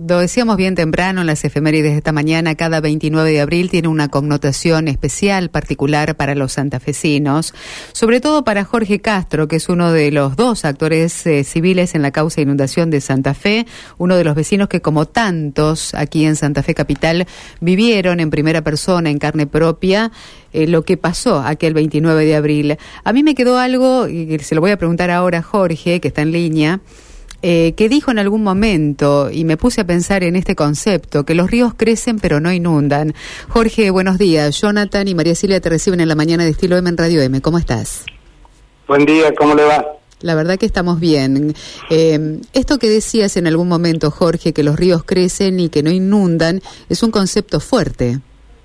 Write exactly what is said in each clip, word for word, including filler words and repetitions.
lo decíamos bien temprano en las efemérides de esta mañana, cada veintinueve de abril tiene una connotación especial, particular para los santafesinos, sobre todo para Jorge Castro, que es uno de los dos actores eh, civiles en la causa de inundación de Santa Fe, uno de los vecinos que, como tantos aquí en Santa Fe Capital, vivieron en primera persona, en carne propia, eh, lo que pasó aquel veintinueve de abril. A mí me quedó algo, y se lo voy a preguntar ahora a Jorge, que está en línea, Eh, que dijo en algún momento, y me puse a pensar en este concepto, que los ríos crecen pero no inundan. Jorge, buenos días. Jonathan y María Silvia te reciben en la mañana de Estilo M en Radio M. ¿Cómo estás? Buen día, ¿cómo le va? La verdad que estamos bien. Eh, esto que decías en algún momento, Jorge, que los ríos crecen y que no inundan, es un concepto fuerte.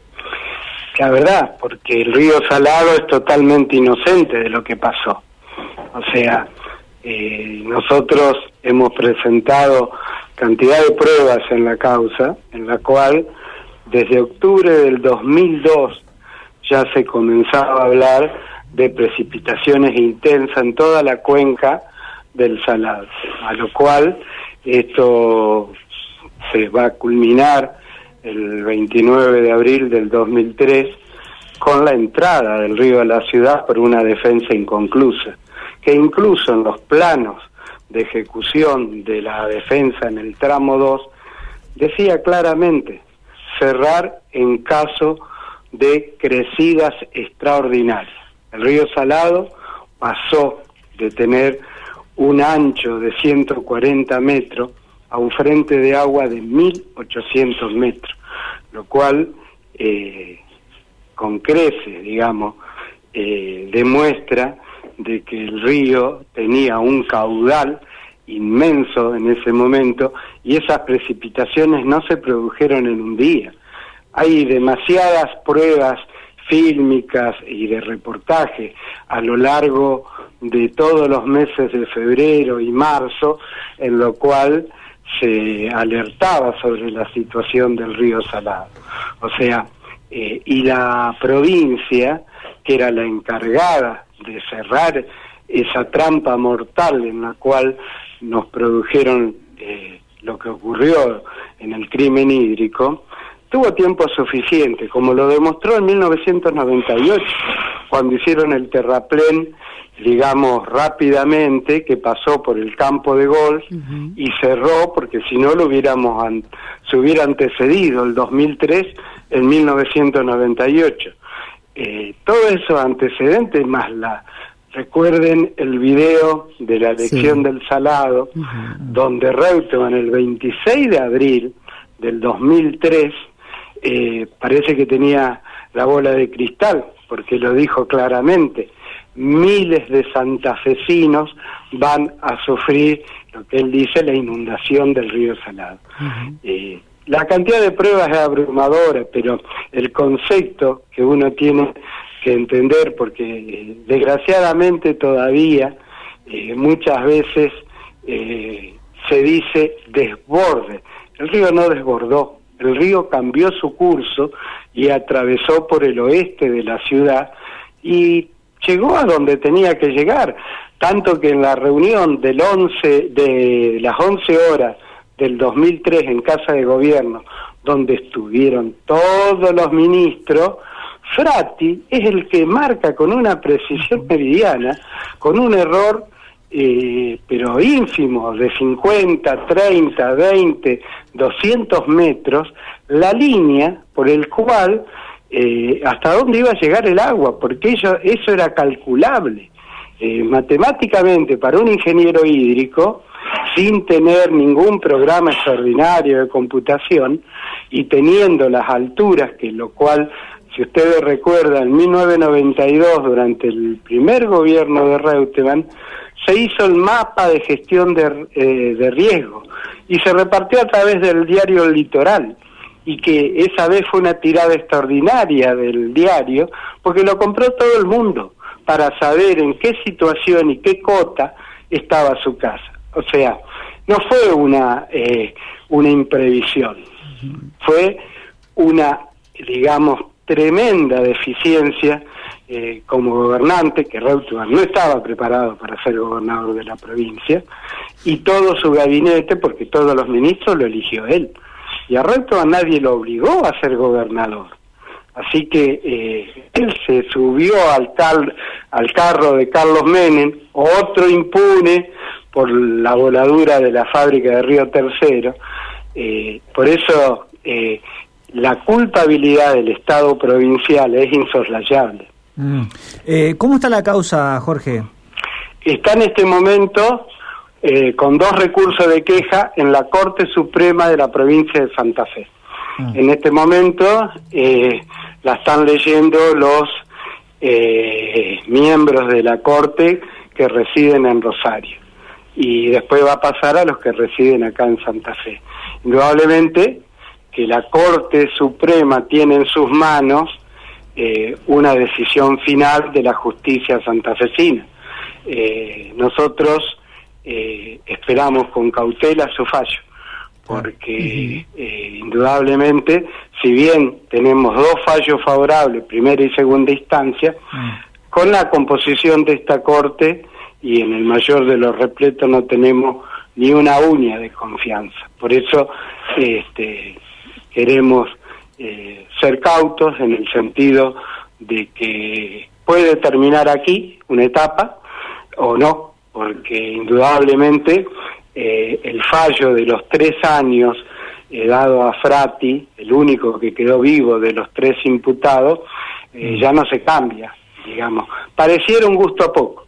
La verdad, porque el río Salado es totalmente inocente de lo que pasó. O sea, eh, nosotros hemos presentado cantidad de pruebas en la causa, en la cual desde octubre del dos mil dos ya se comenzaba a hablar de precipitaciones intensas en toda la cuenca del Salado, a lo cual esto se va a culminar el veintinueve de abril del dos mil tres con la entrada del río a la ciudad por una defensa inconclusa, que incluso en los planos de ejecución de la defensa en el tramo dos decía claramente cerrar en caso de crecidas extraordinarias. El río Salado pasó de tener un ancho de ciento cuarenta metros a un frente de agua de mil ochocientos metros, lo cual eh, con creces, digamos, eh, demuestra de que el río tenía un caudal inmenso en ese momento y esas precipitaciones no se produjeron en un día. Hay demasiadas pruebas fílmicas y de reportaje a lo largo de todos los meses de febrero y marzo, en lo cual se alertaba sobre la situación del río Salado. O sea, eh, y la provincia, que era la encargada de cerrar esa trampa mortal en la cual nos produjeron eh, lo que ocurrió en el crimen hídrico, tuvo tiempo suficiente, como lo demostró en mil novecientos noventa y ocho, cuando hicieron el terraplén, digamos, rápidamente, que pasó por el campo de golf uh-huh. y cerró, porque si no lo hubiéramos an- se hubiera antecedido el dos mil tres en mil novecientos noventa y ocho. Eh, todos esos antecedentes más la recuerden el video de la elección sí. del Salado, uh-huh. donde Reutemann el veintiséis de abril del dos mil tres eh, parece que tenía la bola de cristal, porque lo dijo claramente: miles de santafesinos van a sufrir, lo que él dice, la inundación del río Salado. Uh-huh. eh, La cantidad de pruebas es abrumadora, pero el concepto que uno tiene que entender, porque eh, desgraciadamente todavía eh, muchas veces eh, se dice desborde. El río no desbordó, el río cambió su curso y atravesó por el oeste de la ciudad y llegó a donde tenía que llegar, tanto que en la reunión del once de las once horas del dos mil tres en Casa de Gobierno, donde estuvieron todos los ministros, Frati es el que marca con una precisión meridiana, con un error eh, pero ínfimo, de cincuenta, treinta, veinte, doscientos metros, la línea por el cual eh, hasta dónde iba a llegar el agua, porque ello, eso era calculable eh, matemáticamente para un ingeniero hídrico, sin tener ningún programa extraordinario de computación y teniendo las alturas, que lo cual, si ustedes recuerdan, en mil novecientos noventa y dos, durante el primer gobierno de Reutemann, se hizo el mapa de gestión de, eh, de riesgo y se repartió a través del diario El Litoral, y que esa vez fue una tirada extraordinaria del diario, porque lo compró todo el mundo para saber en qué situación y qué cota estaba su casa. O sea, no fue una eh, una imprevisión, fue una, digamos, tremenda deficiencia eh, como gobernante, que Reutemann no estaba preparado para ser gobernador de la provincia, y todo su gabinete, porque todos los ministros lo eligió él. Y a Reutemann nadie lo obligó a ser gobernador. Así que eh, él se subió al, cal, al carro de Carlos Menem, otro impune por la voladura de la fábrica de Río Tercero. Eh, por eso eh, la culpabilidad del Estado provincial es insoslayable. Mm. Eh, ¿Cómo está la causa, Jorge? Está en este momento eh, con dos recursos de queja en la Corte Suprema de la provincia de Santa Fe. Mm. En este momento eh, la están leyendo los eh, miembros de la Corte que residen en Rosario, y después va a pasar a los que residen acá en Santa Fe. Indudablemente que la Corte Suprema tiene en sus manos eh, una decisión final de la justicia santafesina. Eh, nosotros eh, esperamos con cautela su fallo, porque eh, indudablemente, si bien tenemos dos fallos favorables, primera y segunda instancia, con la composición de esta Corte y en el mayor de los repletos no tenemos ni una uña de confianza. Por eso este, queremos eh, ser cautos en el sentido de que puede terminar aquí una etapa o no, porque indudablemente eh, el fallo de los tres años eh, dado a Frati, el único que quedó vivo de los tres imputados, eh, ya no se cambia, digamos. Pareciera un gusto a poco,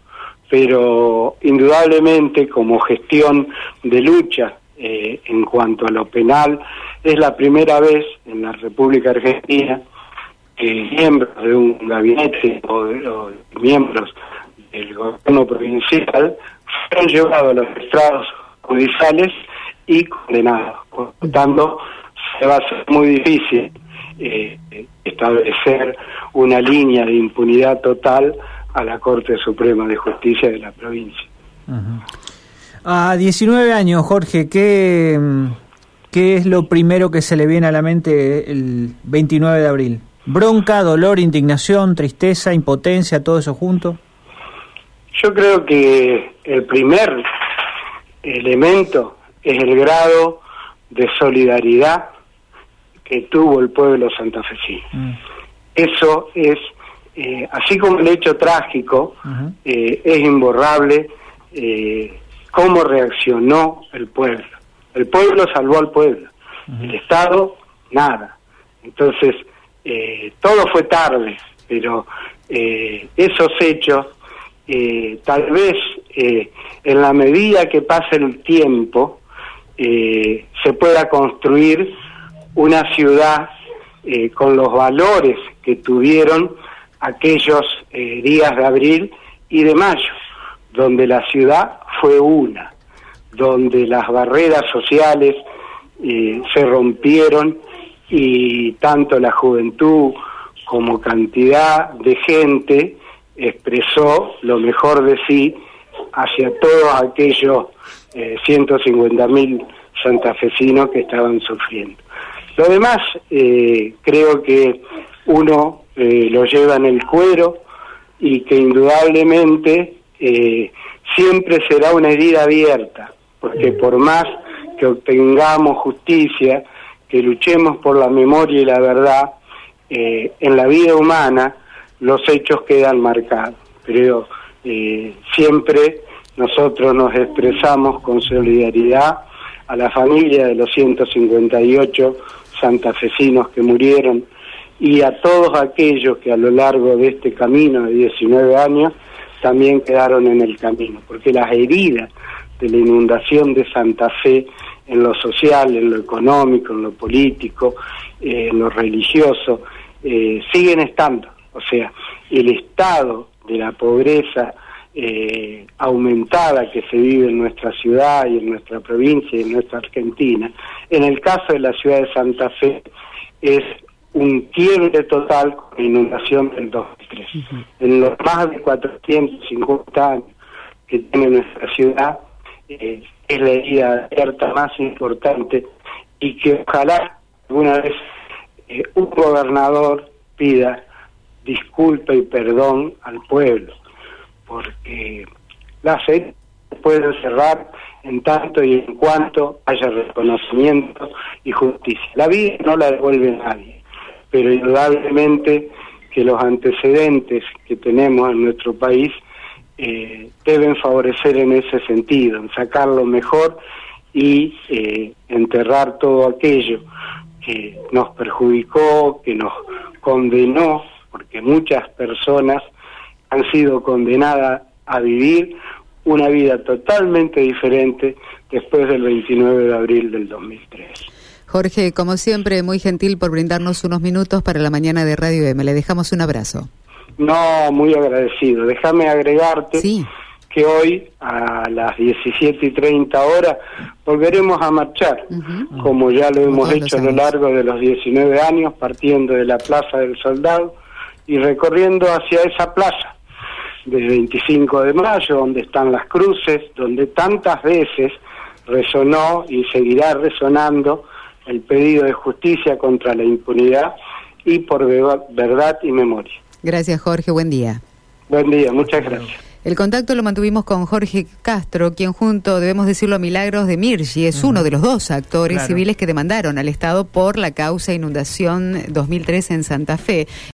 pero indudablemente como gestión de lucha eh, en cuanto a lo penal, es la primera vez en la República Argentina que miembros de un gabinete o, de, o miembros del gobierno provincial fueron llevados a los estrados judiciales y condenados. Por lo tanto, se va a ser muy difícil eh, establecer una línea de impunidad total a la Corte Suprema de Justicia de la provincia. Uh-huh. A diecinueve años, Jorge, ¿qué, ¿qué es lo primero que se le viene a la mente el veintinueve de abril? ¿Bronca, dolor, indignación, tristeza, impotencia, todo eso junto? Yo creo que el primer elemento es el grado de solidaridad que tuvo el pueblo santafesino. Mm. Eso es, eh, así como el hecho trágico, uh-huh. eh, es imborrable eh, cómo reaccionó el pueblo. El pueblo salvó al pueblo, uh-huh. El Estado, nada. Entonces, eh, todo fue tarde, pero eh, esos hechos, eh, tal vez eh, en la medida que pase el tiempo, eh, se pueda construir una ciudad eh, con los valores que tuvieron aquellos eh, días de abril y de mayo, donde la ciudad fue una, donde las barreras sociales eh, se rompieron y tanto la juventud como cantidad de gente expresó lo mejor de sí hacia todos aquellos eh, ciento cincuenta mil santafesinos que estaban sufriendo. Lo demás, eh, creo que uno eh, lo lleva en el cuero y que indudablemente eh, siempre será una herida abierta, porque por más que obtengamos justicia, que luchemos por la memoria y la verdad, eh, en la vida humana los hechos quedan marcados. Pero eh, siempre nosotros nos expresamos con solidaridad a la familia de los ciento cincuenta y ocho santafesinos que murieron y a todos aquellos que a lo largo de este camino de diecinueve años también quedaron en el camino, porque las heridas de la inundación de Santa Fe en lo social, en lo económico, en lo político, eh, en lo religioso, eh, siguen estando. O sea, el estado de la pobreza eh, aumentada que se vive en nuestra ciudad y en nuestra provincia y en nuestra Argentina, en el caso de la ciudad de Santa Fe es un quiebre total con la inundación del dos mil tres. Uh-huh. En los más de cuatrocientos cincuenta años que tiene nuestra ciudad, eh, es la herida abierta más importante y que ojalá alguna vez eh, un gobernador pida disculpa y perdón al pueblo, porque las heridas pueden cerrar en tanto y en cuanto haya reconocimiento y justicia. La vida no la devuelve nadie, pero indudablemente que los antecedentes que tenemos en nuestro país eh, deben favorecer en ese sentido, en sacar lo mejor y eh, enterrar todo aquello que nos perjudicó, que nos condenó, porque muchas personas han sido condenadas a vivir una vida totalmente diferente después del veintinueve de abril del dos mil tres. Jorge, como siempre, muy gentil por brindarnos unos minutos para la mañana de Radio M. Le dejamos un abrazo. No, muy agradecido. Déjame agregarte sí. que hoy a las diecisiete y treinta horas volveremos a marchar, uh-huh. como ya lo hemos Todos hecho a lo largo de los diecinueve años, partiendo de la Plaza del Soldado y recorriendo hacia esa plaza del veinticinco de mayo, donde están las cruces, donde tantas veces resonó y seguirá resonando el pedido de justicia contra la impunidad y por verdad y memoria. Gracias, Jorge. Buen día. Buen día. Muchas gracias. El contacto lo mantuvimos con Jorge Castro, quien junto, debemos decirlo, a Milagros de Mirgi, es uh-huh. uno de los dos actores claro. civiles que demandaron al Estado por la causa inundación dos mil tres en Santa Fe.